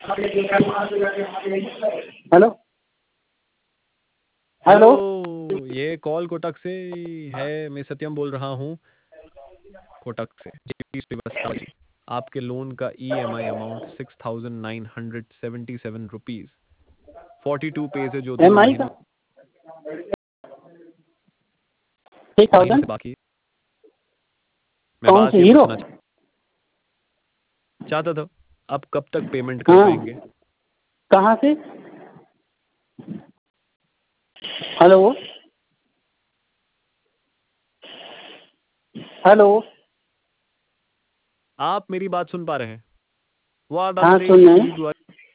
Hello hello. ये call Kotak से है, मैं सत्यम बोल रहा हूँ कोटक से। श्रीवास्तव जी, आपके लोन का EMI अमाउंट 6,977 रुपीज 42 पैसे जो 2 MI का महीनों 6,000 से बाकी। मैं कौन बात सी ये हीरो? पूछना चाहता था, आप कब तक पेमेंट कर हाँ, पाएंगे? कहाँ से? Hello hello. आप मेरी बात सुन पा रहे हैं? हाँ, What are the soon rate रहे you हैं। need?